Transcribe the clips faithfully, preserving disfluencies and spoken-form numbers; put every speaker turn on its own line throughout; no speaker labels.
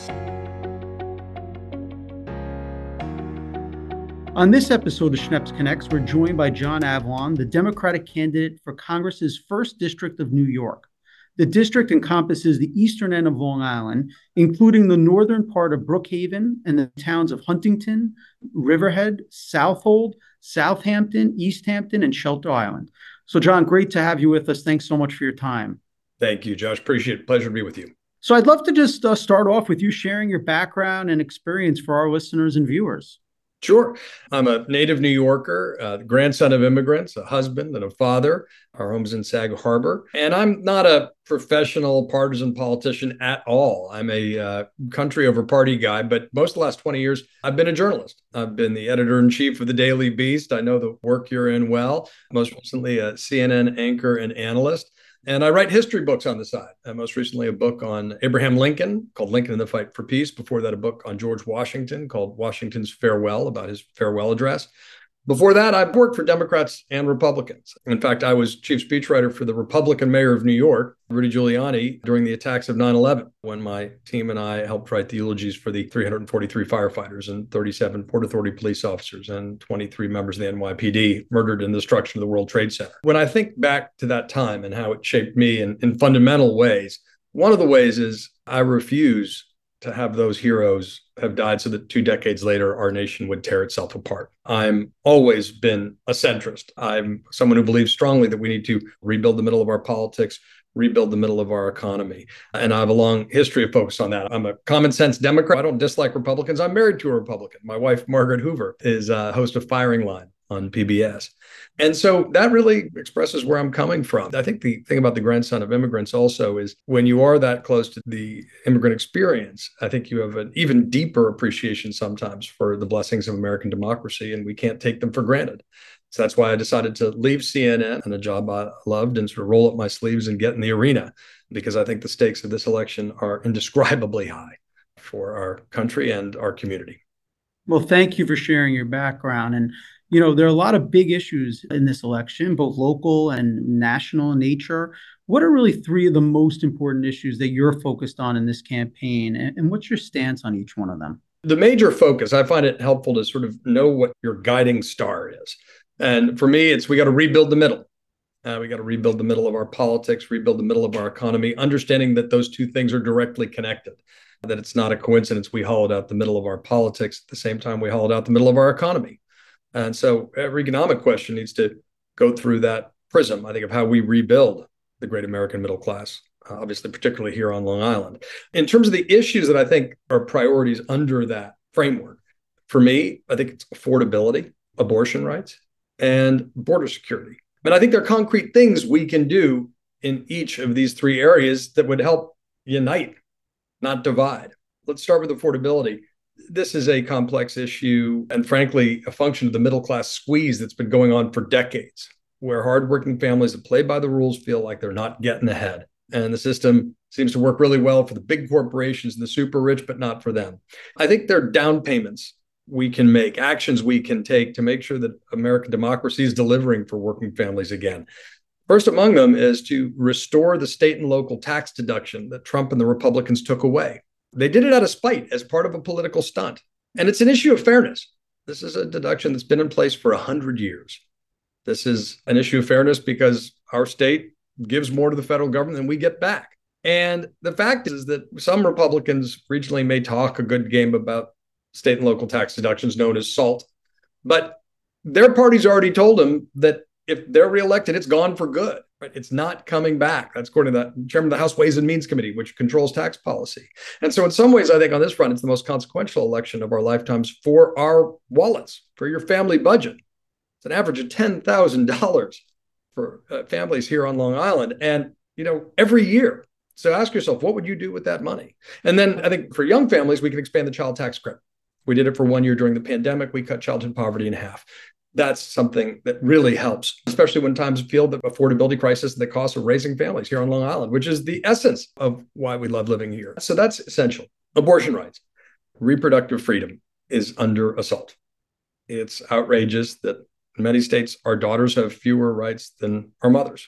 On this episode of Schneps Connects, we're joined by John Avlon, the Democratic candidate for Congress's first District of New York. The district encompasses the eastern end of Long Island, including the northern part of Brookhaven and the towns of Huntington, Riverhead, Southold, Southampton, East Hampton, and Shelter Island. So, John, great to have you with us. Thanks so much for your time.
Thank you, Josh. Appreciate it. Pleasure to be with you.
So I'd love to just uh, start off with you sharing your background and experience for our listeners and viewers.
Sure. I'm a native New Yorker, uh, grandson of immigrants, a husband and a father. Our home's in Sag Harbor. And I'm not a professional partisan politician at all. I'm a uh, country over party guy, but most of the last twenty years, I've been a journalist. I've been the editor-in-chief of the Daily Beast. I know the work you're in well. Most recently, a C N N anchor and analyst. And I write history books on the side. Uh, most recently, a book on Abraham Lincoln called Lincoln and the Fight for Peace. Before that, a book on George Washington called Washington's Farewell, about his farewell address. Before that, I've worked for Democrats and Republicans. In fact, I was chief speechwriter for the Republican mayor of New York, Rudy Giuliani, during the attacks of nine eleven, when my team and I helped write the eulogies for the three hundred forty-three firefighters and thirty-seven Port Authority police officers and twenty-three members of the N Y P D murdered in the destruction of the World Trade Center. When I think back to that time and how it shaped me in, in fundamental ways, one of the ways is I refuse to have those heroes have died so that two decades later, our nation would tear itself apart. I'm always been a centrist. I'm someone who believes strongly that we need to rebuild the middle of our politics, rebuild the middle of our economy. And I have a long history of focus on that. I'm a common sense Democrat. I don't dislike Republicans. I'm married to a Republican. My wife, Margaret Hoover, is a host of Firing Line on P B S. And so that really expresses where I'm coming from. I think the thing about the grandson of immigrants also is when you are that close to the immigrant experience, I think you have an even deeper appreciation sometimes for the blessings of American democracy, and we can't take them for granted. So that's why I decided to leave C N N and a job I loved and sort of roll up my sleeves and get in the arena, because I think the stakes of this election are indescribably high for our country and our community.
Well, thank you for sharing your background. And you know, there are a lot of big issues in this election, both local and national in nature. What are really three of the most important issues that you're focused on in this campaign? And, and what's your stance on each one of them?
The major focus, I find it helpful to sort of know what your guiding star is. And for me, it's we got to rebuild the middle. Uh, we got to rebuild the middle of our politics, rebuild the middle of our economy, understanding that those two things are directly connected, that it's not a coincidence we hollowed out the middle of our politics at the same time we hollowed out the middle of our economy. And so every economic question needs to go through that prism, I think, of how we rebuild the great American middle class, uh, obviously, particularly here on Long Island. In terms of the issues that I think are priorities under that framework, for me, I think it's affordability, abortion rights, and border security. And I think there are concrete things we can do in each of these three areas that would help unite, not divide. Let's start with affordability. This is a complex issue and, frankly, a function of the middle class squeeze that's been going on for decades, where hardworking families that play by the rules feel like they're not getting ahead. And the system seems to work really well for the big corporations and the super rich, but not for them. I think there are down payments we can make, actions we can take to make sure that American democracy is delivering for working families again. First among them is to restore the state and local tax deduction that Trump and the Republicans took away. They did it out of spite as part of a political stunt. And it's an issue of fairness. This is a deduction that's been in place for one hundred years. This is an issue of fairness because our state gives more to the federal government than we get back. And the fact is that some Republicans regionally may talk a good game about state and local tax deductions known as SALT, but their party's already told them that if they're reelected, it's gone for good. Right? It's not coming back. That's according to the chairman of the House Ways and Means Committee, which controls tax policy. And so in some ways, I think on this front, it's the most consequential election of our lifetimes for our wallets, for your family budget. It's an average of ten thousand dollars for uh, families here on Long Island. And, you know, every year. So ask yourself, what would you do with that money? And then I think for young families, we can expand the child tax credit. We did it for one year during the pandemic. We cut childhood poverty in half. That's something that really helps, especially when times feel the affordability crisis and the cost of raising families here on Long Island, which is the essence of why we love living here. So that's essential. Abortion rights, reproductive freedom is under assault. It's outrageous that in many states, our daughters have fewer rights than our mothers.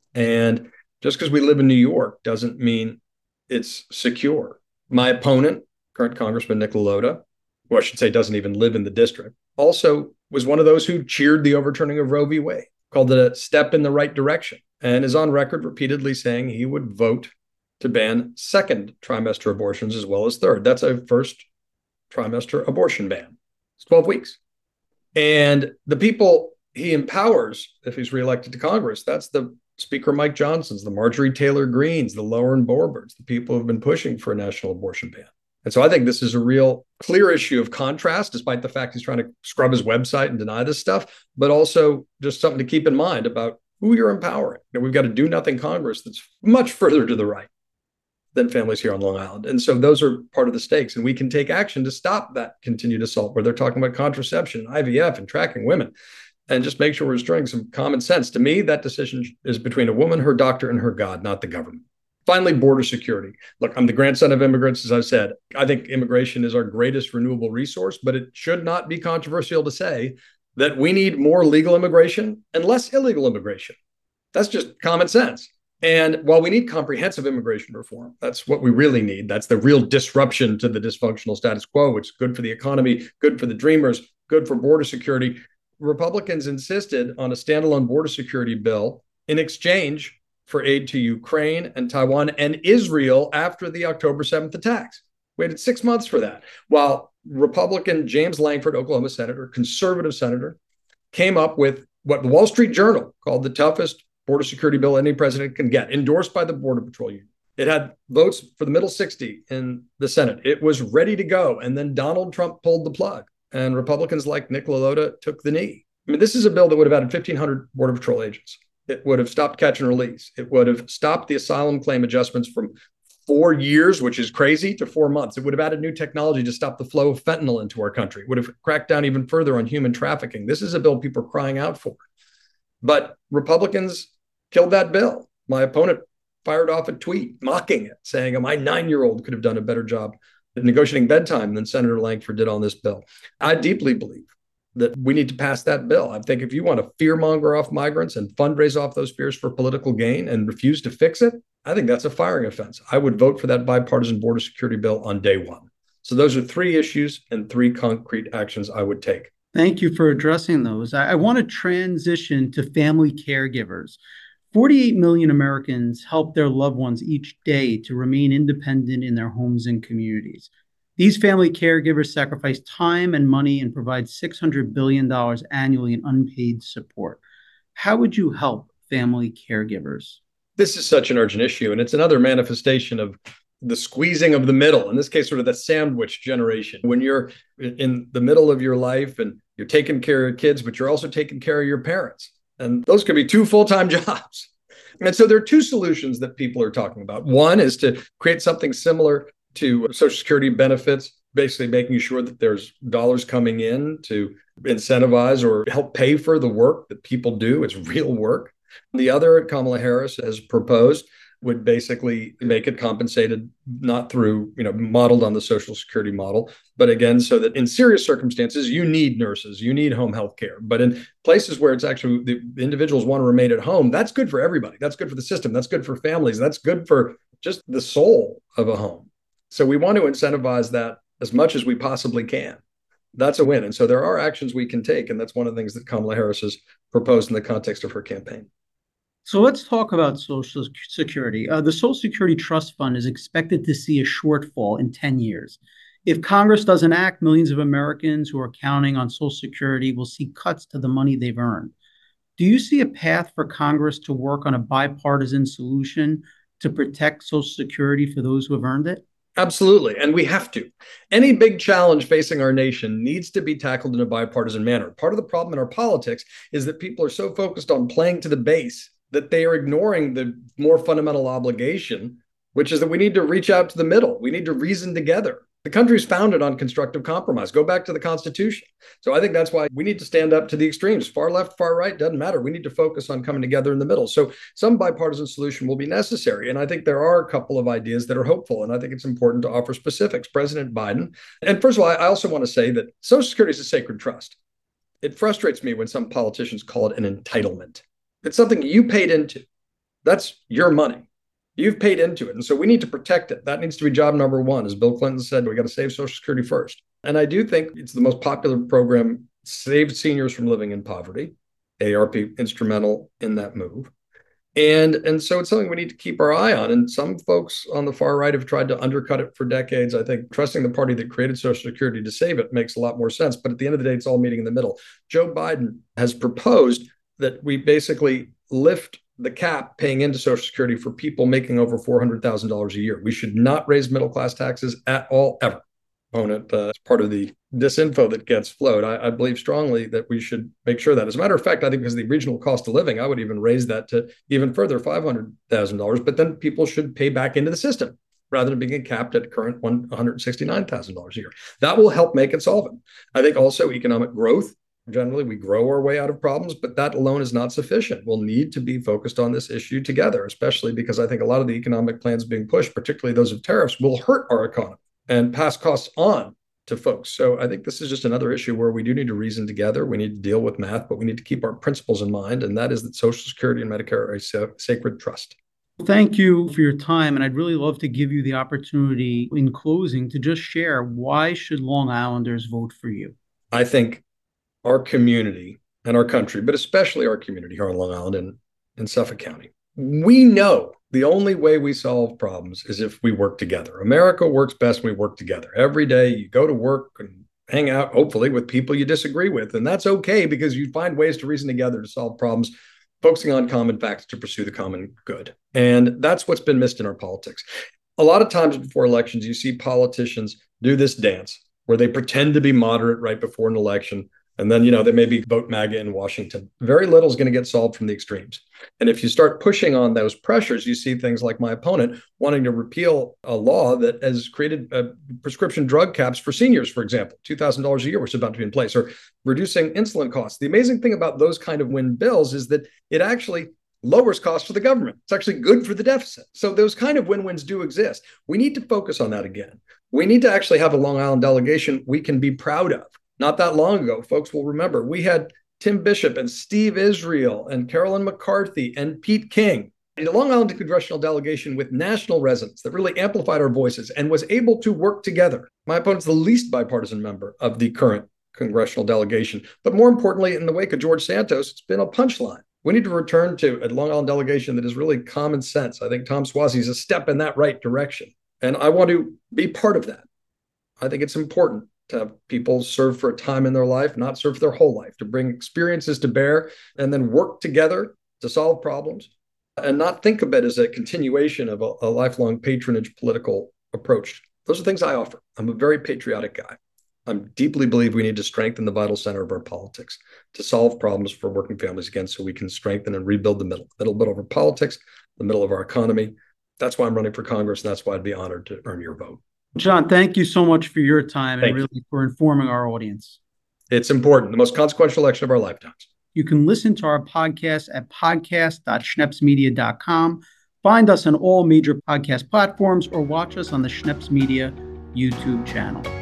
And just because we live in New York doesn't mean it's secure. My opponent current Congressman Nick LaLota, who I should say doesn't even live in the district, also was one of those who cheered the overturning of Roe v. Wade, called it a step in the right direction, and is on record repeatedly saying he would vote to ban second trimester abortions as well as third. That's a first trimester abortion ban. It's twelve weeks. And the people he empowers, if he's reelected to Congress, that's the Speaker Mike Johnsons, the Marjorie Taylor Greens, the Lauren Boeberts, the people who have been pushing for a national abortion ban. And so I think this is a real clear issue of contrast, despite the fact he's trying to scrub his website and deny this stuff, but also just something to keep in mind about who you're empowering. You know, we've got a do-nothing Congress that's much further to the right than families here on Long Island. And so those are part of the stakes. And we can take action to stop that continued assault where they're talking about contraception, I V F, and tracking women, and just make sure we're restoring some common sense. To me, that decision is between a woman, her doctor, and her God, not the government. Finally, border security. Look, I'm the grandson of immigrants, as I've said. I think immigration is our greatest renewable resource, but it should not be controversial to say that we need more legal immigration and less illegal immigration. That's just common sense. And while we need comprehensive immigration reform, that's what we really need. That's the real disruption to the dysfunctional status quo, which is good for the economy, good for the dreamers, good for border security. Republicans insisted on a standalone border security bill in exchange for aid to Ukraine and Taiwan and Israel after the October seventh attacks. Waited six months for that. While Republican James Langford, Oklahoma senator, conservative senator, came up with what the Wall Street Journal called the toughest border security bill any president can get, endorsed by the Border Patrol Union. It had votes for the middle sixty in the Senate. It was ready to go. And then Donald Trump pulled the plug. And Republicans like Nick LaLota took the knee. I mean, this is a bill that would have added fifteen hundred Border Patrol agents. It would have stopped catch and release. It would have stopped the asylum claim adjustments from four years, which is crazy, to four months. It would have added new technology to stop the flow of fentanyl into our country. It would have cracked down even further on human trafficking. This is a bill people are crying out for. But Republicans killed that bill. My opponent fired off a tweet mocking it, saying my nine-year-old could have done a better job at negotiating bedtime than Senator Langford did on this bill. I deeply believe that we need to pass that bill. I think if you want to fearmonger off migrants and fundraise off those fears for political gain and refuse to fix it, I think that's a firing offense. I would vote for that bipartisan border security bill on day one. So those are three issues and three concrete actions I would take.
Thank you for addressing those. I, I want to transition to family caregivers. forty-eight million Americans help their loved ones each day to remain independent in their homes and communities. These family caregivers sacrifice time and money and provide six hundred billion dollars annually in unpaid support. How would you help family caregivers?
This is such an urgent issue, and it's another manifestation of the squeezing of the middle, in this case, sort of the sandwich generation. When you're in the middle of your life and you're taking care of kids, but you're also taking care of your parents. And those could be two full-time jobs. And so there are two solutions that people are talking about. One is to create something similar to Social Security benefits, basically making sure that there's dollars coming in to incentivize or help pay for the work that people do. It's real work. The other, Kamala Harris has proposed, would basically make it compensated, not through, you know, modeled on the Social Security model, but again, so that in serious circumstances, you need nurses, you need home health care. But in places where it's actually the individuals want to remain at home, that's good for everybody. That's good for the system. That's good for families. That's good for just the soul of a home. So we want to incentivize that as much as we possibly can. That's a win. And so there are actions we can take. And that's one of the things that Kamala Harris has proposed in the context of her campaign.
So let's talk about Social Security. Uh, the Social Security Trust Fund is expected to see a shortfall in ten years. If Congress doesn't act, millions of Americans who are counting on Social Security will see cuts to the money they've earned. Do you see a path for Congress to work on a bipartisan solution to protect Social Security for those who have earned it?
Absolutely. And we have to. Any big challenge facing our nation needs to be tackled in a bipartisan manner. Part of the problem in our politics is that people are so focused on playing to the base that they are ignoring the more fundamental obligation, which is that we need to reach out to the middle. We need to reason together. The country is founded on constructive compromise. Go back to the Constitution. So I think that's why we need to stand up to the extremes. Far left, far right, doesn't matter. We need to focus on coming together in the middle. So some bipartisan solution will be necessary. And I think there are a couple of ideas that are hopeful. And I think it's important to offer specifics. President Biden. And first of all, I also want to say that Social Security is a sacred trust. It frustrates me when some politicians call it an entitlement. It's something you paid into. That's your money. You've paid into it. And so we need to protect it. That needs to be job number one. As Bill Clinton said, we got to save Social Security first. And I do think it's the most popular program, saved seniors from living in poverty. A R P instrumental in that move. And, and so it's something we need to keep our eye on. And some folks on the far right have tried to undercut it for decades. I think trusting the party that created Social Security to save it makes a lot more sense. But at the end of the day, it's all meeting in the middle. Joe Biden has proposed that we basically lift the cap paying into Social Security for people making over four hundred thousand dollars a year. We should not raise middle-class taxes at all, ever. Opponent, uh, as part of the disinfo that gets flowed. I, I believe strongly that we should make sure that. As a matter of fact, I think because of the regional cost of living, I would even raise that to even further, five hundred thousand dollars. But then people should pay back into the system rather than being capped at current one hundred sixty-nine thousand dollars a year. That will help make it solvent. I think also economic growth. Generally, we grow our way out of problems, but that alone is not sufficient. We'll need to be focused on this issue together, especially because I think a lot of the economic plans being pushed, particularly those of tariffs, will hurt our economy and pass costs on to folks. So I think this is just another issue where we do need to reason together. We need to deal with math, but we need to keep our principles in mind. And that is that Social Security and Medicare are a sacred trust.
Thank you for your time. And I'd really love to give you the opportunity in closing to just share, why should Long Islanders vote for you?
I think our community and our country, but especially our community here on Long Island and in Suffolk County, we know the only way we solve problems is if we work together. America works best when we work together. Every day you go to work and hang out, hopefully, with people you disagree with. And that's okay, because you find ways to reason together to solve problems, focusing on common facts to pursue the common good. And that's what's been missed in our politics. A lot of times before elections, you see politicians do this dance where they pretend to be moderate right before an election. And then, you know, they maybe vote MAGA in Washington. Very little is going to get solved from the extremes. And if you start pushing on those pressures, you see things like my opponent wanting to repeal a law that has created uh, prescription drug caps for seniors, for example, two thousand dollars a year, which is about to be in place, or reducing insulin costs. The amazing thing about those kind of win bills is that it actually lowers costs for the government. It's actually good for the deficit. So those kind of win-wins do exist. We need to focus on that again. We need to actually have a Long Island delegation we can be proud of. Not that long ago, folks will remember, we had Tim Bishop and Steve Israel and Carolyn McCarthy and Pete King, a Long Island congressional delegation with national resonance that really amplified our voices and was able to work together. My opponent's the least bipartisan member of the current congressional delegation. But more importantly, in the wake of George Santos, it's been a punchline. We need to return to a Long Island delegation that is really common sense. I think Tom Suozzi is a step in that right direction. And I want to be part of that. I think it's important to have people serve for a time in their life, not serve for their whole life, to bring experiences to bear and then work together to solve problems and not think of it as a continuation of a, a lifelong patronage political approach. Those are things I offer. I'm a very patriotic guy. I deeply believe we need to strengthen the vital center of our politics to solve problems for working families again, so we can strengthen and rebuild the middle, middle bit of our politics, the middle of our economy. That's why I'm running for Congress, and that's why I'd be honored to earn your vote.
John, thank you so much for your time
Thank
and really
you.
for informing our audience.
It's important, the most consequential election of our lifetimes.
You can listen to our podcast at podcast dot schneps media dot com. Find us on all major podcast platforms or watch us on the Schneps Media YouTube channel.